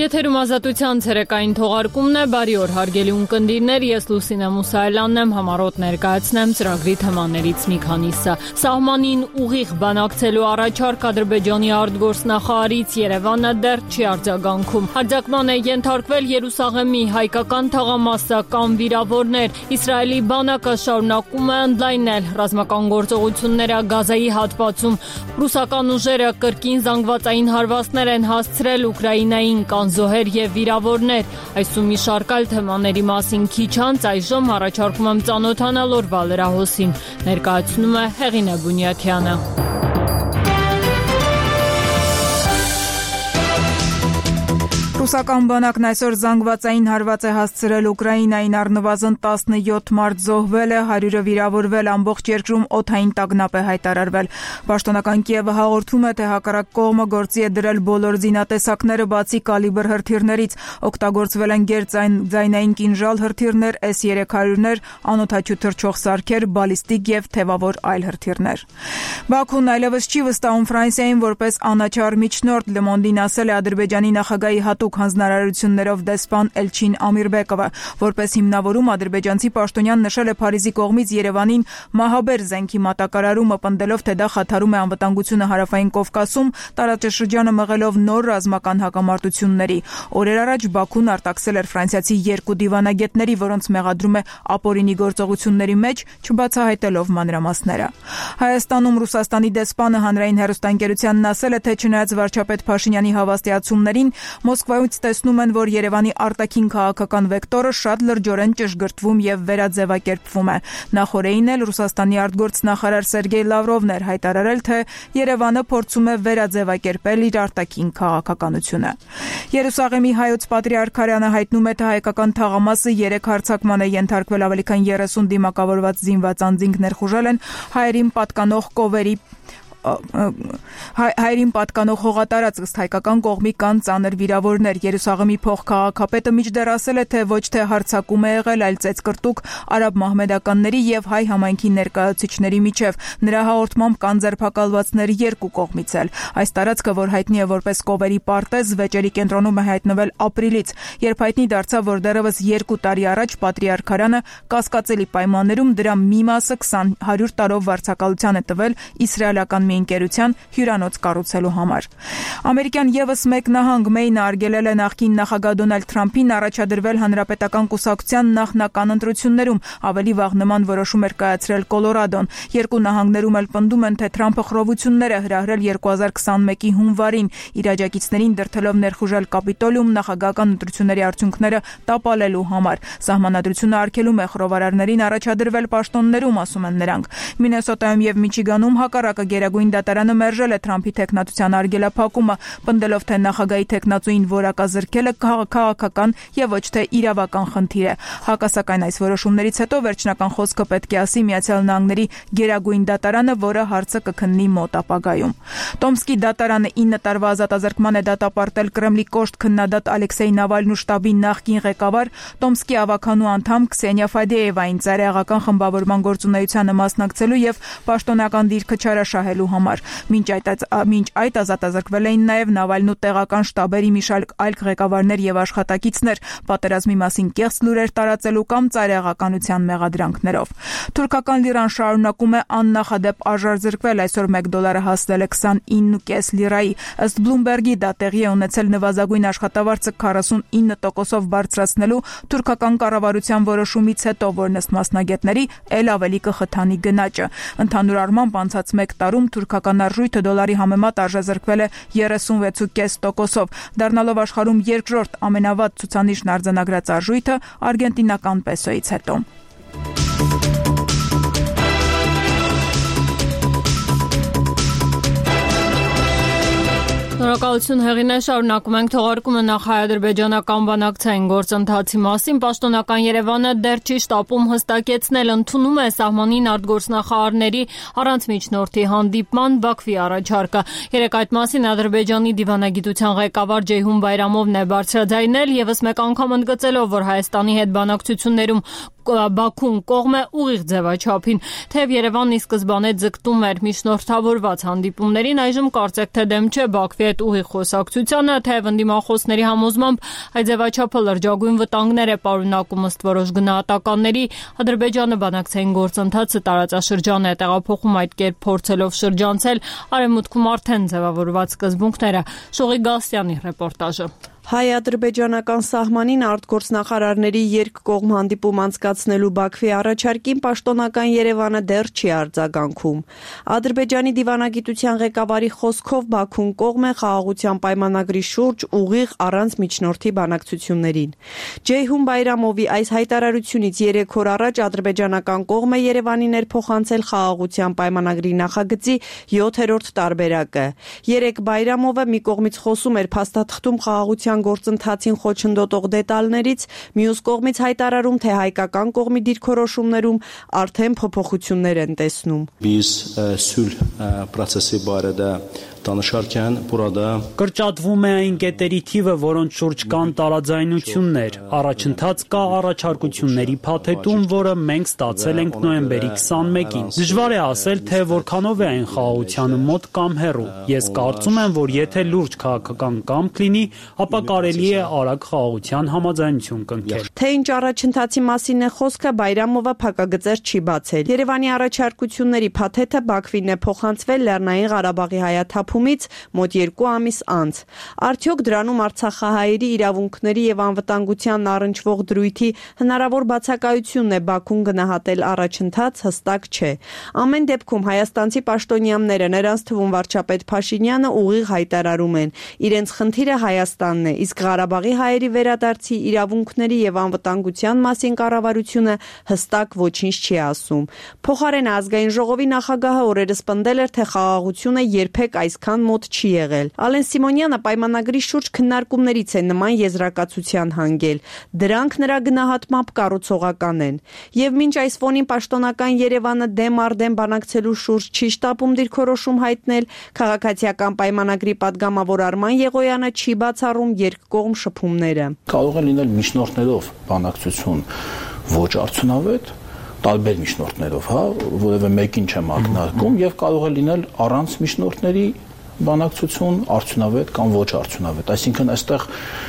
Եթերում ազատության ցերեկային թողարկումն է, բարի օր հարգելի ունկնդիրներ, ես Լուսինե Մուսայելյանն եմ, համառոտ ներկայացնեմ ծրագրի թեմաներից մի քանիսը։ Սահմանին ուղիղ բանակցելու առաջարկ Ադրբեջանի արտգործնախարարից Երևանը դեռ չի արձագանքում։ Արձակման է ենթարկվել Երուսաղեմի հայկական թաղամասը կամ վիրավորներ։ Իսրայելի բանակը շարունակում է ընդլայնել ռազմական գործողությունները Գազայի հատվածում։ Ռուսական ուժերը կրկին զանգվածային հարվածներ են հասցրել Ուկրաինային, կան զոհեր և վիրավորներ։ Այս ու մի շարք այլ թեմաների մասին քիչ անց այժմ առաջարկում եմ ծանոթանալ օրվա լրահոսին։ Ներկայացնում է Հեղինե Բունյաթյանը։ Ռուսական բանակն այսօր զանգվածային հարված է հասցրել Ուկրաինային, առնվազն 17 մարդ զոհվել է, 100-ը վիրավորվել, ամբողջ երկրում օդային տագնապ է հայտարարվել։ Պաշտոնական Կիևը հաղորդում է, թե հակառակ կողմը գործի է դրել բոլոր զինատեսակները, բացի կալիբր հրթիռներից, օգտագործվել են գերձայնային կինժալ հրթիռներ, S-300-ներ, անօդաչու թռչող սարքեր, բալիստիկ և թևավոր այլ հրթիռներ։ Բաքուն այլևս չի վստահում Ֆրանսիային որպես անաչառ միջնորդ, Le Monde-ին ասել է Ադրբեջանի նախագահի հատուկ հանձնարարություններով դեսպան Էլչին Ամիրբեկովը, որպես հիմնավորում ադրբեջանցի պաշտոնյան նշել է Փարիզի կողմից Երևանին մահաբեր զենքի մատակարարումը, պնդելով, թե դա խաթարում է անվտանգությունը հարավային Կովկասում, տարածաշրջանը մղելով նոր ռազմական հակամարտությունների։ Օրեր առաջ Բաքուն արտաքսել էր ֆրանսիացի 2 դիվանագետների, որոնց մեղադրում է ապօրինի գործողությունների մեջ, չբացահայտելով մանրամասները։ Հայաստանում Ռուսաստանի դեսպանը հանրային հեռուստաընկերությանն ասել է, թե չնայած վարչապետ Փաշինյանի հավաստիացումներին, Մոսկվայից տեսնում են, որ Երևանի արտաքին քաղաքական վեկտորը շատ լրջորեն ճշգրտվում և վերաձևակերպվում է։ Նախորդին էլ Ռուսաստանի արտգործնախարար Սերգեյ Լավրովն էր հայտարարել, թե Երևանը փորձում է վերաձևակերպել իր արտաքին քաղաքականությունը։ Երուսաղեմի հայոց պատրիարքարյանը հայտնում է, թե հայկական թաղամասը 3 հարձակման է ենթարկվել, ավելի քան 30 դիմակավորված զինված անձինք ներխուժել են հայերին պատկանող կովերի հայերին պատկանող հողատարածք, ըստ հայկական կողմի կան ծանր վիրավորներ։ Երուսաղեմի փոխքաղաքապետը մինչդեռ ասել է, թե ոչ թե հարձակում է եղել, այլ ծեծկռտուք արաբ մահմեդականների և հայ համայնքի ներկայացուցիչների միջև։ Նրա հաղորդմամբ կան ձերբակալվածներ երկու կողմից էլ։ Այս տարածքը, որ հայտնի է որպես Կովերի պարտեզ, վեճերի կենտրոնում է հայտնվել ապրիլից, երբ հայտնի դարձավ, որ դեռևս 2 տարի առաջ պատրիարքարյանը կասկածելի պայմաններում դրա մի մասը 100 տարով վարձակալության է տվել իսրայելական ընկերության հյուրանոց կառուցելու համար։ Ամերիկյան ևս մեկ նահանգ Մեյնը արգելել է նախկին նախագահ Դոնալդ Թրամփին առաջադրվել հանրապետական կուսակցության նախնական ընտրություններում, ավելի վաղ նման որոշում էր կայացրել Կոլորադոն։ Երկու նահանգներում էլ պնդում են, թե Թրամփը խռովություններ է հրահրել 2021-ի հունվարին, իր աջակիցներին դրդելով ներխուժել Կապիտոլիում նախագահական ընտրությունների արդյունքները տապալելու համար։ Սահմանադրությունը արգելում է խռովարարներին առաջադրվել պաշտոններում, ասում են նրանք։ Մինեսոտայում և Միչիգանում հակառակը Գերագույն դատարանը մերժել է Թրամփի թեկնածության արգելափակումը, պնդելով, թե նախագահի թեկնածուին որակազրկելը քաղաքական եւ ոչ թե իրավական խնդիր է։ Հակասական այս որոշումներից հետո վերջնական խոսքը պետք է ասի Միացյալ Նահանգների Գերագույն դատարանը, որը հարցը կքննի մոտ ապագայում։ Տոմսկի դատարանը 9 տարվա ազատազրկման է դատապարտել Կրեմլի կոշտ քննադատ Ալեքսեյ Նավալնու շտաբի նախկին ղեկավար, Տոմսկի ավականու անդամ Քսենիա Ֆադեևային ծայրահեղական խմբավորման գործունեությանը մասնակցելու եւ պաշտոնական դիրքը չարաշահելու համար։ Մինչ այդ ազատազրկվել էին նաև Նավալնու տեղական շտաբերի մի շարք այլ ղեկավարներ եւ աշխատակիցներ, պատերազմի մասին կեղծ լուրեր տարածելու կամ ծայրահեղականության մեղադրանքներով։ Թուրքական լիրան շարունակում է աննախադեպ արժանացրվել, այսօր $1 հասել է 29.5 լիրայի։ Ըստ Bloomberg-ի դա տեղի է ունեցել նվազագույն աշխատավարձը 49%-ով բարձրացնելու թուրքական կառավարության որոշումից հետո, որն ըստ մասնագետների ել ավելի կխթանի գնաճը։ Ընդհանուր առմամբ անցած 1 տարում թուրքական արժույթը դոլարի համեմատ արժանացրվել է 36.5%-ով, դառնալով աշխարհում երկրորդ ամենավատ ցուցանիշն արձանագրած արժույթը արգենտինական պեսոյից հետո։ Շնորհակալություն Հեղինե, շարունակում ենք թողարկումը նախ հայ-ադրբեջանական բանակցային գործընթացի մասին։ Պաշտոնական Երևանը դեռ չի շտապում հստակեցնել, ընդունում է սահմանին արտգործնախարարների առանց միջնորդի հանդիպման Բաքվի առաջարկը։ Երեկ այդ մասին Ադրբեջանի դիվանագիտության ղեկավար Ջեյհուն Բայրամովն է բարձրաձայնել, եւս մեկ անգամ ընդգծելով, որ Հայաստանի հետ բանակցություններում Բաքուն կողմ է ուղիղ ձևաչափին, թեև Երևանն ի սկզբանե ձգտում էր միջնորդավորված հանդիպումներին, այժմ կարծեք թե դեմ չէ Բաքվի հետ ուղիղ խոսակցությանը, թեև ընդդիմախոսների համոզմամբ այդ ձևաչափը լրջագույն վտանգներ է պարունակում ըստ որոշ գնահատականների, Ադրբեջանը բանակցային գործընթացը տարածաշրջան է տեղափոխում, այդ կերպ փորձելով շրջանցել արևմուտքում արդեն ձևավորված սկզբունքները։ Շողի Գասյանի ռեպորտաժը։ Հայ-ադրբեջանական սահմանին արտգործնախարարների երկկողմ հանդիպում անցկացնելու Բաքվի առաջարկին պաշտոնական Երևանը դեռ չի արձագանքում։ Ադրբեջանի դիվանագիտության ղեկավարի խոսքով Բաքուն կողմ է խաղաղության պայմանագրի շուրջ ուղիղ առանց միջնորդի բանակցություններին։ Ջեյհուն Բայրամովի այս հայտարարությունից 3 օր առաջ ադրբեջանական կողմը Երևանի ներփոխանցել խաղաղության պայմանագրի նախագծի 7-րդ տարբերակը։ 3 Բայրամովը մի կողմից խոսում էր փաստաթղթում խաղաղության գործընթացին խոչընդոտող դետալներից, մյուս կողմից հայտարարում, թե հայկական կողմի դիրքորոշումներում արդեն փոփոխություններ են տեսնում։ Biz sülh prosesi barədə danışarkən burada կրճատվում է այն կետերի թիվը, որոնց շուրջ կան տարաձայնություններ։ Առաջընթաց կա առաջարկությունների փաթեթում, որը մենք ստացել ենք նոյեմբերի 21-ին։ Դժվար է ասել, թե որքանով է այն խաղաղությանը մոտ կամ հեռու։ Ես կարծում եմ, որ եթե լուրջ քաղաքական կամք լինի, ապա կարելի է արագ խաղաղության համաձայնություն կնքել։ Թե ինչ առաջընթացի մասին է խոսքը, Բայրամովը փակագծեր չի բացել։ Երևանի առաջարկությունների փաթեթը Բաքվին է փոխանցվել Լեռնային Ղարաբաղի հայաթափումից մոտ 2 ամիս անց։ Արդյոք դրանում արցախահայերի իրավունքների եւ անվտանգության առնչվող դրույթի հնարավոր բացակայությունն է Բաքուն գնահատել առաջընթաց, հստակ չէ։ Ամեն դեպքում հայաստանցի պաշտոնյաները, նրանց թվում վարչապետ Փաշինյանը, ուղիղ հայտարարում են, իրենց խնդիրը Հայաստանն է, իսկ Ղարաբաղի հայերի վերադարձի իրավունքների եւ անվտանգության մասին կառավարությունը հստակ ոչինչ չի ասում։ Փոխարենը ազգային ժողովի նախագահը օրերս պնդել էր, թե խաղաղությունը երբեք այսքան մոտ չի եղել։ Ալեն Սիմոնյանը պայմանագրի շուրջ քննարկումներից է նման եզրակացության հանգել։ Դրանք նրա գնահատմամբ կառուցողական են։ Եվ մինչ այս ֆոնին պաշտոնական Երևանը դեմ առ դեմ բանակցելու շուրջ չի շտապում դիրքորոշում հայտնել, քաղաքացիական պայմանագրի падգամավոր Արման Եղոյանը չի բացառում երկկողմ շփումները։ Կարող է լինել միջնորդներով բանակցություն ոչ արդյունավետ, տարբեր միջնորդներով, որևէ մեկին չեմ ակնարկում, եւ կարող է լինել առանց միջնորդների բանակցություն արդյունավետ կամ ոչ արդյունավետ։ Այսինքն այստեղ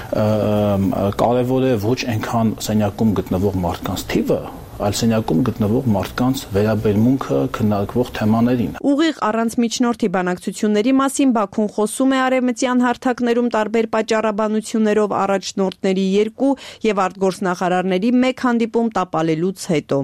կարևոր է ոչ այնքան սենյակում գտնվող մարդկանց թիվը, այլ սենյակում գտնվող մարդկանց վերաբերմունքը քննարկվող թեմաներին։ Ուղիղ առանց միջնորդի բանակցությունների մասին Բաքուն խոսում է արևմտյան հարթակներում տարբեր պատճառաբանություններով առաջնորդների 2 եւ արտգործնախարարների 1 հանդիպում տապալելուց հետո։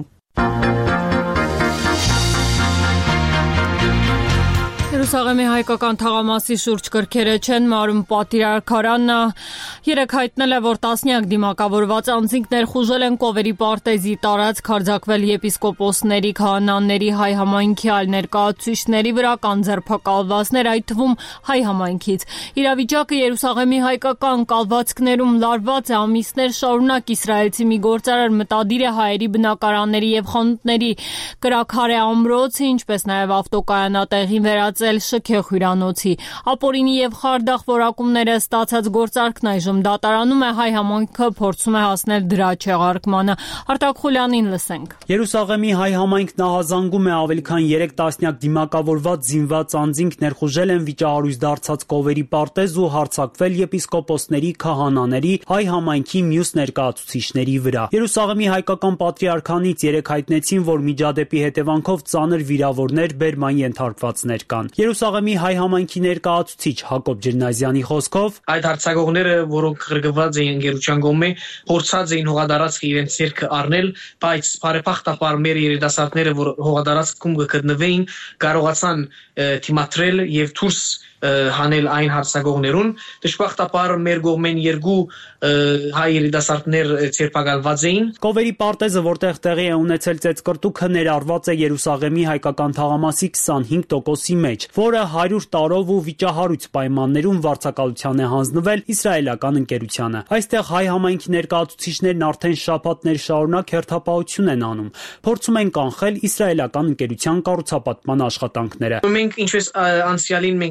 Երուսաղեմի հայկական թաղամասի շուրջ կրքերը չեն մարում պատրիարքարանը երեկ հայտնել է, որ տասնյակ դիմակավորված անձինք ներխուժել են Կովերի պարտեզի տարածք, հարձակվել եպիսկոպոսների, քահանաների, հայ համայնքի այլ ներկայացուցիչների վրա, կան ձերբակալվածներ, այդ թվում հայ համայնքից։ Իրավիճակը Երուսաղեմի հայկական կալվածքներում լարված է, ամիսներ շարունակ իսրայելցի մի գործարար մտադիր է հայերի բնակարանների եւ խանութների կրաքարե ամրոցը, ինչպես նաեւ ավտոկայանատեղին վերածել շքեղ հյուրանոցի։ Ապօրինի եւ խարդախ որակումները ստացած գործարքն այժմ դատարանում է, հայ համայնքը փորձում է հասնել դրա չեղարկմանը։ Արտակ Խուլյանին լսենք։ Երուսաղեմի հայ համայնքն ահազանգում է ավելի քան 3 տասնյակ դիմակավորված զինված անձինք ներխուժել են վիճահարույց դարձած Կովերի պարտեզ ու հարձակվել եպիսկոպոսների, քահանաների, հայ համայնքի մյուս ներկայացուցիչների վրա։ Երուսաղեմի հայկական պատրիարքանից երեկ հայտնեցին, որ միջադեպի հետևանքով ծանր վիրավորներ, բերման ենթարկվածներ կան։ Երուսաղեմի հայ համայնքի ներկայացուցիչ Հակոբ Ջրնազյանի խոսքով այդ հարձակողները, որոնք ղրկված էին գերության կողմէ, փորձած էին հողադարձքը իրենց ձեռքը առնել, բայց բարեփոխտաբար մեր երիտասարդները, որ հողադարձքում գտնվեին, կարողացան թիմադրել եւ դուրս հանել այն հարձակողներուն։ Դժբախտաբար մեր կողմեն 2 հայ երիտասարդներ ձերբակալված էին։ Կովերի պարտեզը, որտեղ տեղի է ունեցել ծեծկռտուքը, ներառված է Երուսաղեմի հայկական թաղամասի 25%-ի մեջ, որը 100 տարով ու վիճահարույց պայմաններում վարձակալության է հանձնվել իսրայելական ընկերությանը։ Այստեղ հայ համայնքի ներկայացուցիչներն արդեն շաբաթներ շարունակ հերթապահություն են անում, փորձում են կանխել իսրայելական ընկերության կառուցապատման աշխատանքները։ Մենք ինչպես անցյալին մենք միշտ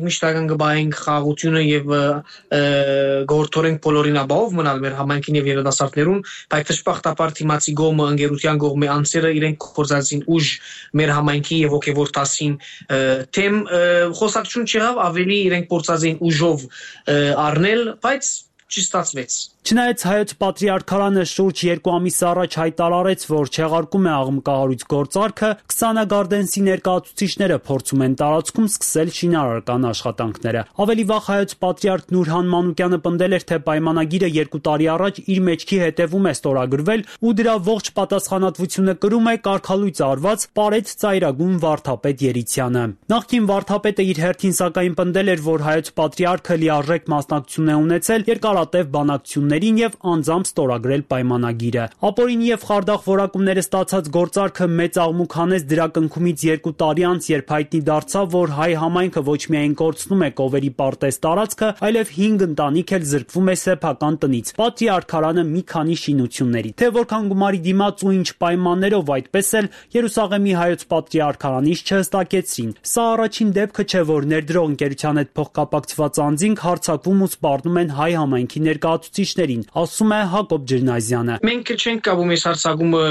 իրական գբային խաղաղությունը եւ գործորենք բոլորին ապահով մնալ մեր համայնքին եւ երիտասարդներուն, բայց դժբախտաբար թիմացի գոմը ընկերության կողմի անձերը իրենք կորզածին ուժ մեր համայնքի եւ ոգեվոր տասին թեմ խոսակցություն չեղավ, ավելի իրենք փորձածին ուժով առնել, բայց չստացվեց։ Չնայած հայոց պատրիարքարանը շուրջ 2 ամիս առաջ հայտարարեց, որ չեղարկում է աղմկահարույց գործարքը, Քսանագարդենսի ներկայացուցիչները փորձում են տարածքում սկսել շինարարական աշխատանքները։ Ավելի վաղ հայոց պատրիարք Նուրհան Մանուկյանը պնդել էր, թե պայմանագիրը 2 տարի առաջ իր մեջքի հետևում է ստորագրվել ու դրա ողջ պատասխանատվությունը կրում է կարգալույծ արված Պարետ ծայրագույն վարդապետ Երիցյանը։ Նախկին վարդապետը իր հերթին սակայն պնդել էր, որ հայոց պատրիարքը լիարժեք մասնակցություն է ունեցել երկարատև բանակցություններին եւ անձամբ ստորագրել պայմանագիրը։ Ապօրին եւ խարդախ որակումները ստացած գործարքը մեծ աղմուկ հանեց դրա կնքումից 2 տարի անց, երբ հայտնի դարձավ, որ հայ համայնքը ոչ միայն կորցնում է Կովերի պարտեզ տարածքը, այլև 5 ընտանիք էլ զրկվում է սեփական տնից։ Պատրիարքարանը մի քանի շինությունների, թե որքան գումարի դիմաց ու ինչ պայմաններով, այդպես էլ Երուսաղեմի հայոց պատրիարքարանից չհստակեցրին։ Սա առաջին դեպքը չէ, որ ներդրող ընկերության հետ փոխկապակցված անձինք հարձակվում ու սպառնում են հայ համայնքի ներկայացուցիչներին, ասում է Հակոբ Ջրնազյանը։ Մենք չենք կապում այս հարձակումը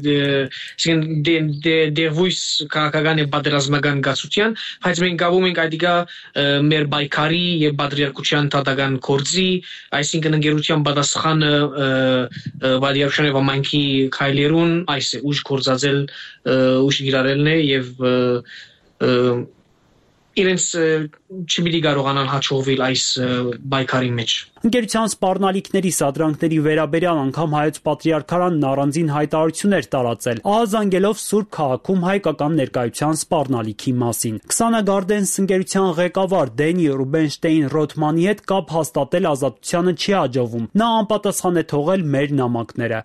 դերվույս քաղաքական եւ պատերազմական գացության, բայց մենք կապում ենք այդիկա մեր բայկարի եւ պատրիարքության տադական կորձի, այսինքն ընկերության պատասխանը պատրիարքության եւ համայնքի քայլերուն այս է ուժ կորզածել ուժ գիրարելն է եւ իրենց չպիտի կարողանան հաջողվել այս բայկարի մեջ։ Ընկերության սպառնալիքների սադրանքների վերաբերյալ անգամ հայոց պատրիարքարանն առանձին հայտարարություններ տարածել, ահազանգելով Սուրբ քաղաքում հայկական ներկայության սպառնալիքի մասին։ Քսանագարդենս ընկերության ղեկավար Դենի Ռուբենշտեին Ռոթմանի հետ կապ հաստատել Ազատությանը չի հաջողվում։ Նա անպատասխան է թողել մեր նամակները։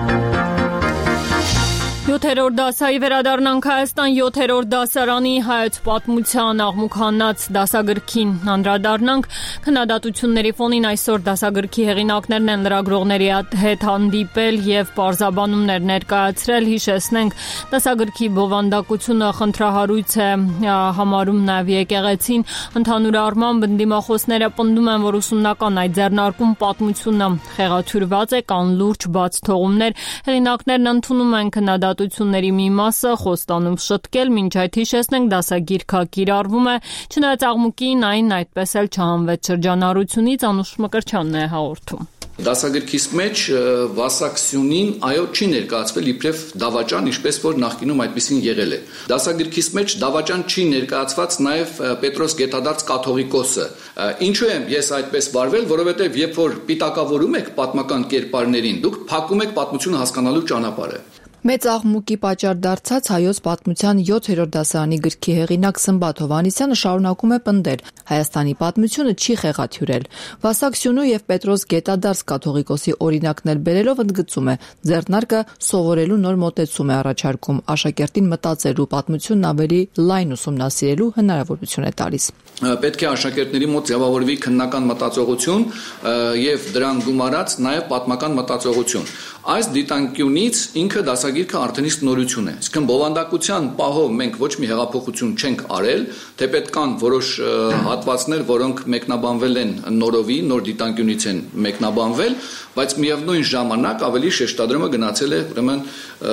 7-րդ դասայի վերադառնանք Հայաստան 7-րդ դասարանի հայոց պատմության աղմուկ հանած դասագրքին անդրադառնանք։ Քննադատությունների ֆոնին այսօր դասագրքի հեղինակներն են լրագրողների հետ հանդիպել եւ պարզաբանումներ ներկայացրել։ Հիշեցնենք, դասագրքի բովանդակությունը խնդրահարույց է համարում նաեւ եկեղեցին։ Ընդհանուր առմամբ ընդդիմախոսները պնդում են, որ ուսումնական այդ ձեռնարկում պատմությունը խեղաթյուրված է, կան լուրջ բաց թողումներ։ Հեղինակներն ընդունում են քննադատությունների մի մասը, խոստանում շտկել, մինչ այդ հիշեցնենք դասագիրքը կիրառվում է, չնայած աղմուկին այն այդպես էլ չհանվեց շրջանառությունից, Անուշ Մկրտչյանն է հաղորդում։ Դասագրքիս մեջ վասակցությունին այո չի ներկայացվել իբրև դավաճան, ինչպես որ նախկինում այդպեսին եղել է։ Դասագրքիս մեջ դավաճան չի ներկայացված նաև Պետրոս Գետադարձ կաթողիկոսը։ Ինչու եմ ես այդպես վարվել, որովհետև երբ որ պիտակավորում եք պատմական կերպարներին, դուք փակում եք պատմությունը հասկանալու ճանապարհը։ Մեծ աղմուկի պատճառ դարձած հայոց պատմության 7-րդ դասարանի գրքի հեղինակ Սմբատ Հովհաննիսյանը շարունակում է պնդել. Հայաստանի պատմությունը չի խեղաթյուրել։ Վասակ Սյունու եւ Պետրոս Գետադարձ կաթողիկոսի օրինակներ բերելով ընդգծում է. ձեռնարկը սովորելու նոր մոտեցում է առաջարկում, աշակերտին մտածելու, պատմությունն ավելի լայն ուսումնասիրելու հնարավորություն է տալիս։ Պետք է աշակերտների մոտ ձևավորվի քննական մտածողություն եւ դրան գումարած նաեւ պատմական մտածողություն։ Այս դիտանկյունից ինքը դասագիրքը արդեն իսկ նորություն է։ Իսկն բովանդակության պահով մենք ոչ մի հեղափոխություն չենք արել, թեպետ կան որոշ հատվածներ, որոնք մեկնաբանվել են նորովի, նոր դիտանկյունից են մեկնաբանվել, բայց միևնույն ժամանակ ավելի շեշտադրումը գնացել է ուրեմն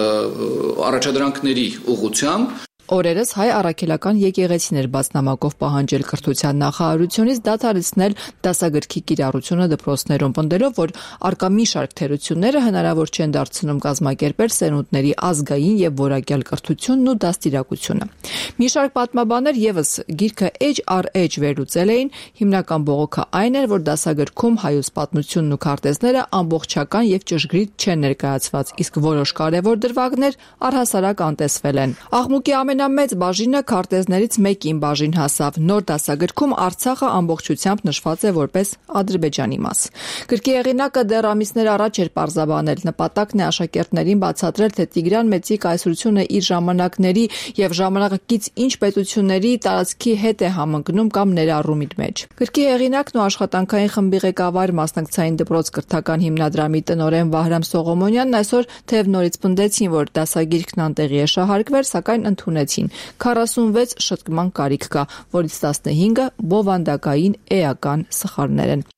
առաջադրանքների ուղղությամբ։ Օրերս հայ առաքելական եկեղեցիներ բաց նամակով պահանջել կրթության նախարարությունից դադարեցնել դասագրքի կիրառությունը դպրոցներում, պնդելով, որ արկա մի շարք թերությունները հնարավոր չեն դարձնում կազմակերպել սերունդների ազգային եւ որակյալ կրթությունն ու դաստիարակությունը։ Մի շարք պատմաբաններ եւս գիրքը էջ առ էջ վերլուծել էին, հիմնական բողոքը այն էր, որ դասագրքում հայոց պատմությունն ու քարտեզները ամբողջական եւ ճշգրիտ չեն ներկայացված, իսկ որոշ կարևոր դրվագներ առհասարակ անտեսվել են։ Աղմուկի ամենամեծ բաժինը քարտեզներից մեկին բաժին հասավ։ Նոր դասագրքում Արցախը ամբողջությամբ նշված է որպես Ադրբեջանի մաս։ Գրքի հեղինակը դեռ ամիսներ առաջ էր պարզաբանել, նպատակն է աշակերտներին բացատրել, թե Տիգրան Մեծի կայսրությունը իր ժամանակների եւ ժամանակակից ինչ պետությունների տարածքի հետ է համընկնում կամ ներառում իր մեջ։ Գրքի հեղինակն ու աշխատանքային խմբի ղեկավար մասնակցային դպրոց կրթական հիմնադրամի տնօրեն Վահրամ Սողոմոնյանն այսօր թեև նորից պնդեցին, որ դասագիրքն անտեղի է շահարկվել, սակայն ընդունեցին, կազմեցին։ 46 շտկման կարիք կա, որից 15-ը բովանդակային էական սխալներ են։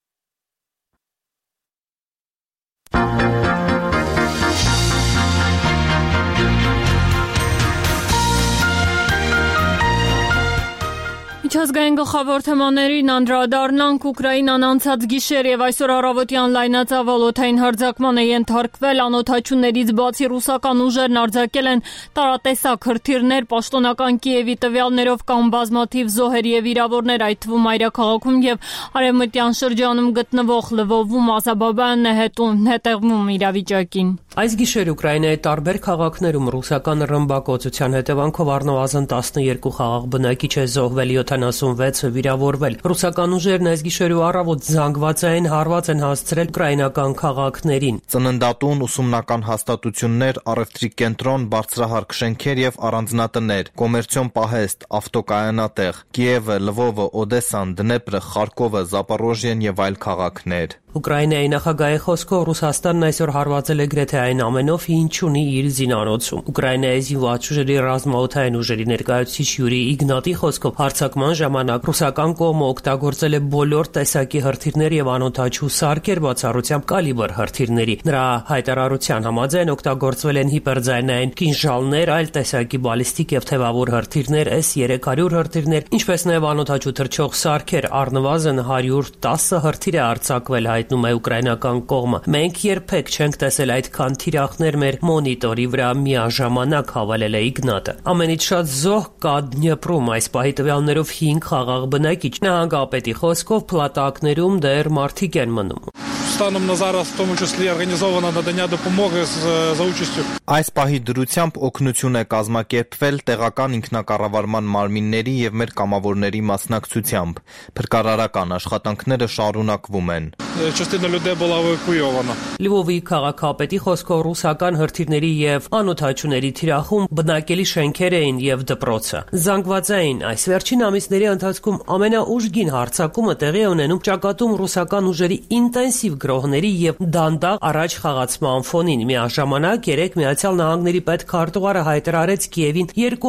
Միջազգային գլխավոր թեմաներին անդրադառնանք Ուկրաինան անցած գիշեր եւ այսօր առավոտյան լայնածավալ օդային հարձակման է ենթարկվել, անօդաչուներից բացի ռուսական ուժերն արձակել են տարատեսակ հրթիռներ, պաշտոնական Կիևի տվյալներով կան բազմաթիվ զոհեր եւ վիրավորներ, այդ թվում մայրաքաղաքում եւ արևմտյան շրջանում գտնվող Լվովում Ազաբաբյանն է հետևում իրավիճակին։ Այս գիշեր Ուկրաինայի տարբեր քաղաքներում ռուսական ռմբակոծության հետևանքով առնվազն 12 խաղաղ բնակիչ է զոհվել, 76-ը վիրավորվել։ Ռուսական ուժերն այս գիշեր ու առավոտ զանգվածային հարված են հասցրել ուկրաինական քաղաքներին։ Ծննդատուն, ուսումնական հաստատություններ, առևտրի կենտրոն, բարձրահարկ շենքեր եւ առանձնատներ, կոմերցիոն պահեստ, ավտոկայանատեղ, Կիևը, Լվովը, Օդեսան, Դնեպրը, Խարկովը, Զապորոժիեն եւ այլ քաղաքներ։ Ուկրաինայի նախագահի խոսքով Ռուսաստանն այսօր հարվածել է գրեթե այն ամենով, ինչ ունի իր զինանոցում։ Ուկրաինայի զինված ուժերի ռազմաօդային ուժերի ներկայացուցիչ Յուրի Իգնատի խոսքով հարձակման ժամանակ ռուսական կողմը օգտագործել է բոլոր տեսակի հրթիռներ եւ անօդաչու սարքեր, բացառությամբ կալիբր հրթիռների։ Նրա հայտարարության համաձայն օգտագործվել են հիպերձայնային կինժալներ, այլ տեսակի բալիստիկ եւ թևավոր հրթիռներ, S-300 հրթիռներ, ինչպես նաեւ անօդաչու թռչող սարքեր, առնվազն 110 հրթիռ է արձակվել, հայտնում է ուկրաինական կողմը։ Մենք երբեք չենք տեսել այդքան թիրախներ մեր մոնիտորի վրա միաժամանակ, հավելել է Իգնատը։ Ամենից շատ զոհ կա Դնեպրում, այս պահի տվյալներով 5 խաղաղ բնակիչ։ Նահանգապետի խոսքով փլատակներում դեռ մարդիկ են մնում։ Станом на зараз, в тому числі, організовано надання допомоги за участю. Այս պահի դրությամբ օգնություն է կազմակերպվել տեղական ինքնակառավարման մարմինների եւ մեր կամավորների մասնակցությամբ։ Փրկարարական աշխատանքները շարունակվում են։ Частина людей була евакуйована. Լվովի քաղաքապետի խոսքով ռուսական հրթիռների եւ անօդաչուների թիրախում բնակելի շենքեր էին եւ դպրոցը։ Զանգվածային այս վերջին ամիսների ընթացքում ամենաուժգին հարձակումը տեղի ունենում ճակատում ռուսական ուժերի ինտենսիվ գրոհների եւ դանդաղ առաջ խաղացման ֆոնին։ Միաժամանակ Միացյալ Նահանգների պետքարտուղարը հայտարարեց Կիևին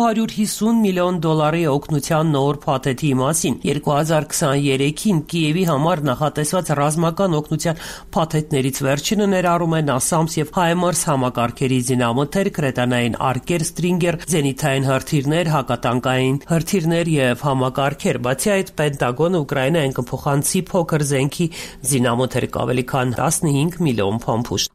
$250 միլիոն օգնության նոր փաթեթի մասին։ 2023-ին Կիևի համար նախատեսված ռազմական օգնության փաթեթներից վերջինը ներառում է NASAMS եւ HIMARS համակարգերի զինամթերք, հրետանային արկեր, ստրինգեր, զենիթային հրթիռներ, հակատանկային հրթիռներ եւ համակարգեր։ Բացի այդ, Պենտագոնը Ուկրաինային կփոխանցի փոքր զենքի զինամթերք ավելի քան 15 միլիոն փամփուշտ։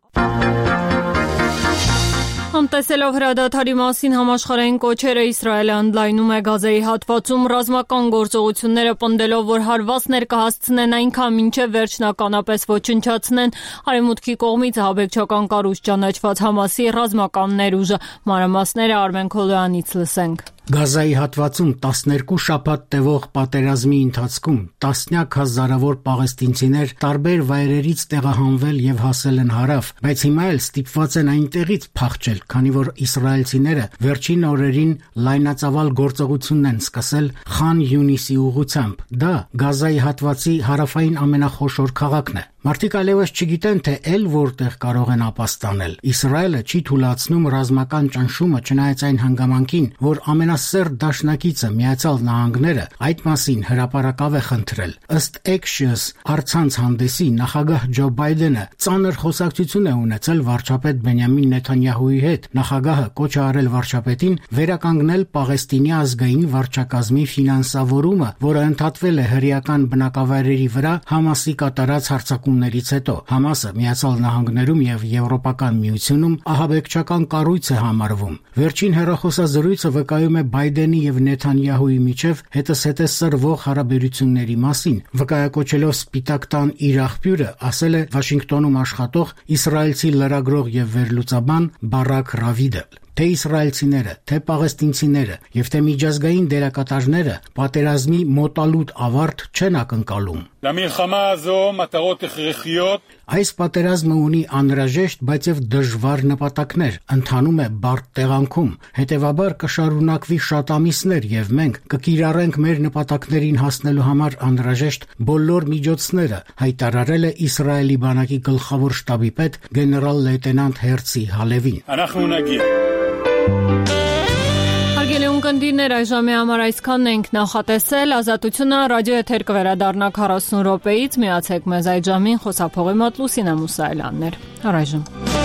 Անտեսելով հրադադարի մասին համաշխարհային կոչերը Իսրայելը ընդլայնում է Գազայի հատվածում ռազմական գործողությունները, պնդելով, որ հարվածներ կհասցնեն այնքան մինչև վերջնականապես ոչնչացնեն արևմուտքի կողմից ահաբեկչական կառույց ճանաչված Համասի ռազմական ներուժը։ Մանրամասները Արմեն Քոլոյանից լսենք։ Գազայի հատվածում 12 շաբաթ տևող պատերազմի ընթացքում տասնյակ հազարավոր պաղեստինցիներ տարբեր վայրերից տեղահանվել եւ հասել են հարավ, բայց հիմա էլ ստիպված են այնտեղից փախչել, քանի որ իսրայելցիները վերջին օրերին լայնածավալ գործողությունն են սկսել Խան Յունիսի ուղղությամբ։ Դա Գազայի հատվածի հարավային ամենախոշոր քաղաքն է։ Մարդիկ այլևս չգիտեն, թե էլ որտեղ կարող են ապաստանել։ Իսրայելը չի թույլատրում ռազմական ճնշումը, չնայած այն հանգամանքին, որ ամենասերտ դաշնակիցը Միացյալ Նահանգները այդ մասին հրապարակավ է խնդրել։ Ըստ Axios առցանց հանդեսի նախագահ Ջո Բայդենը ծանր խոսակցություն է ունեցել վարչապետ Բենյամին Նեթանյահուի հետ։ Նախագահը կոչ է արել վարչապետին վերականգնել Պաղեստինի ազգային վարչակազմի ֆինանսավորումը, որը ընդհատվել է հրեական բնակավայրերի վրա Համասի կատարած հարձակումներից հետո։ Համասը Միացյալ Նահանգներում եւ Եվրոպական միությունում ահաբեկչական կառույց է համարվում։ Վերջին հեռախոսազրույցը վկայում է Բայդենի եւ Նեթանյահուի միջև հետզհետե սրվող հարաբերությունների մասին։ Վկայակոչելով Սպիտակ տան իր աղբյուրը, ասել է Վաշինգտոնում աշխատող իսրայելցի լրագրող եւ վերլուծաբան Բարակ Ռավիդը, թե իսրայելցիները, թե պաղեստինցիները եւ թե միջազգային դերակատարները պատերազմի մոտալուտ ավարտ չեն ակնկալում։ Այս պատերազմը ունի անհրաժեշտ, բայց եւ դժվար նպատակներ, ընթանում է բարդ տեղանքում, հետեւաբար կշարունակվի շատ ամիսներ եւ մենք կկիրառենք մեր նպատակներին հասնելու համար անհրաժեշտ բոլոր միջոցները, հայտարարել է Իսրայելի բանակի գլխավոր շտաբի պետ գեներալ լեյտենանտ Հերցի Հալևին։ ունկնդիրներ այժմի համար այսքանն ենք նախատեսել։ Ազատությունը ռադիոեթեր կվերադառնա 40 րոպեից։ Միացեք մեզ այդ ժամին, խոսափողի մոտ Լուսինա Մուսայելյանն էր։ Առայժմ